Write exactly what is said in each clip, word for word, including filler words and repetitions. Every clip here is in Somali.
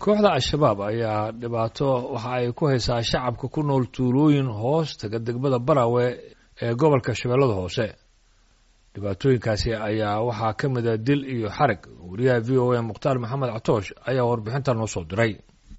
kooxda al-shabaab ayaa dhibaato waxa ay ku haysaa shacabka ku nool tuulooyin hoos taga degmada Barawe ee gobolka Shabeellada Hoose. dhibaatooyinkaasi ayaa waxaa ka mid ah dil iyo xarag. wariyaha V O A Mukhtaar Maxamed Catoosh ayaa warbixintan noo soo diray.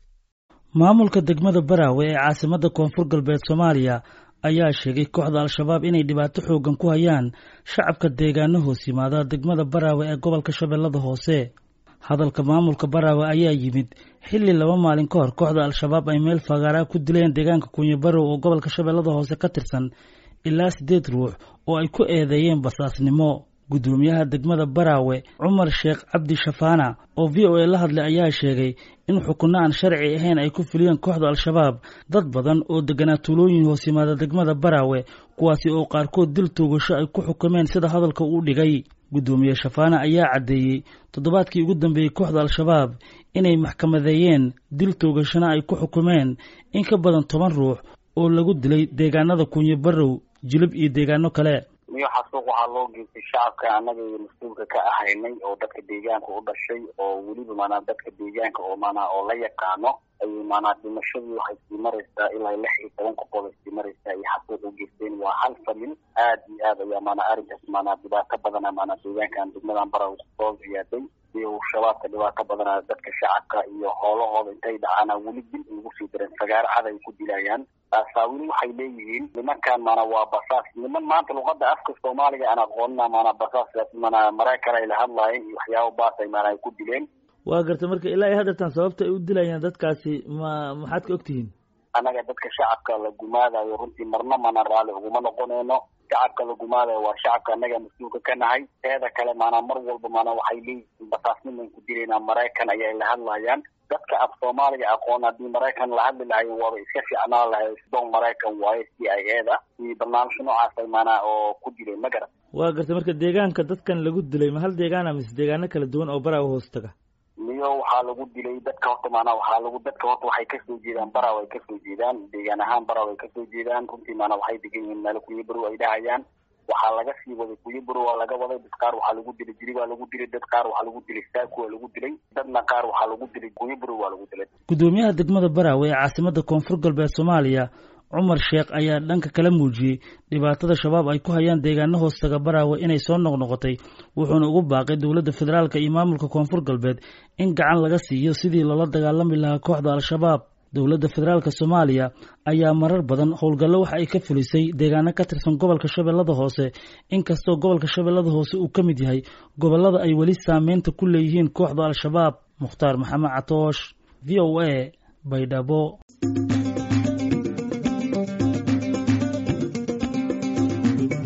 maamulka degmada Barawe ee caasimadda Koonfur Galbeed Soomaaliya ayaa sheegay kooxda al-shabaab inay dhibaato xoogan ku hayaan shacabka deegaano hoos yimaada degmada Barawe ee gobolka Shabeellada Hoose. hadalka maamulka Barawe ayaa yimid xilli laba maalin ka hor kooxda al-shabaab ay meel fagaara ku dileen deegaanka Kunyi Barow oo gobolka Shabeellada Hoose ka tirsan ilaa sideed ruux oo ay ku eedeeyeen basaasnimo. gudoomiyaha degmada Barawe Cumar Sheekh Cabdi Shafaana oo V O A la hadlay ayaa sheegay in xukunno aan sharci ahayn ay ku fuliyeen kooxda al-shabaab dad badan oo deganaa tuulooyin hoos yimaada degmada Barawe, kuwaasi oo qaarkood dil toogasho ay ku xukumeen sida hadalka uu dhigay. gudoomiye Shafaana ayaa cadeeyay toddobaadkii ugu dambeeyay kooxda al-shabaab inay maxkamadeeyeen dil toogashana ay ku xukumeen in ka badan toban ruux oo lagu dilay deegaanada Kunyi Barow, Jilib iyo deegaano kale. miyo xasuuq waxaa loo geystay shacabka annaga iyo mas-uulka ka ahaynay oo dadka deegaanka u dhashay oo weliba maanaa dadka deegaanka oo maanaa oo la yaqaano ayay maanaa dhimashadii waxay sii maraysaa ilaa lix iyo toban qofood ay sii maraysaa iyo xasuuq u geysteen. waa hal famil aad iyo aad ayaa maanaa arrinkaas maanaa dhibaato badana maanaa deegaankan degmadan Barawe soo ziyaaday iyo shabaabka dhibaato badana dadka shacabka iyo hoolahooda intay dhacaana weli dil ugu sii dareen fagaaro cad ay ku dilayaan. asaawili waxay leeyihiin nimankan maana waa basaas niman maanta luqadda afka Soomaaliga aan aqoonina maana basaas maana Mareykan ay la hadlaayeen iyo waxyaabo baas ay maana ay ku dileen. waa gartay marka ilaa ay haddatan sababta ay u dilayaan dadkaasi ma maxaad ka ogtihiin? anaga dadka shacabka la gumaadayo runtii marna mana raali uguma noqonayno. shacabka la gumaadayo waa shacabka anaga mas-uulka ka nahay. teeda kale maana mar walba maana waxay leeyihiin basaasniman ku dilaynaa Mareykan ayay la hadlaayaan. dadka af Soomaaliga aqoon haddii Mareykan la hadli lahayo waaba iska fiicnaan lahay doon Mareykan waaye C I A da iyo barnaamijyo noocaas ay maanaa oo ku dileen ma garan. waa gartay marka deegaanka dadkan lagu dilay ma hal deegaan ama mise deegaano kala duwan oo Barawe hoos taga? miyo waxaa lagu dilay dadka horta maanaa waxaa lagu dadka horta waxay kasoo jeedaan Barawe ay kasoo jeedaan deegaan ahaan Barawe ay kasoo jeedaan runtii maanaa waxay degan yihiin meel Kunyi Barow ay dhahayaan. waxaa laga sii waday Kunyi Barow waa laga waday dad qaar waxaa lagu dilay Jilib waa lagu dilay dad qaar waxaa lagu dilay Saako waa lagu dilay dadna qaar waxaa lagu dilay Kunyi Barow waa lagu dilay. gudoomiyaha degmada Barawe ee caasimadda Koonfur Galbeed Soomaaliya Cumar Sheekh ayaa dhanka kala muujiyay dhibaatada shabaab ay ku hayaan deegaano hoos taga Barawe inay soo noqnoqotay, wuxuuna ugu baaqay dowladda federaalka iyo maamulka Koonfur Galbeed in gacan laga siiyo sidii loola dagaalami lahaa kooxda al-shabaab. dowladda federaalka Soomaaliya ayaa marar badan howlgallo waxa ay ka fulisay deegaano ka tirsan gobolka Shabeellada Hoose, inkastoo gobolka Shabeellada Hoose uu ka mid yahay gobollada ay weli saameynta ku leeyihiin kooxda al-shabaab. Mukhtaar Maxamed Catoosh, V O A, Baydhabo.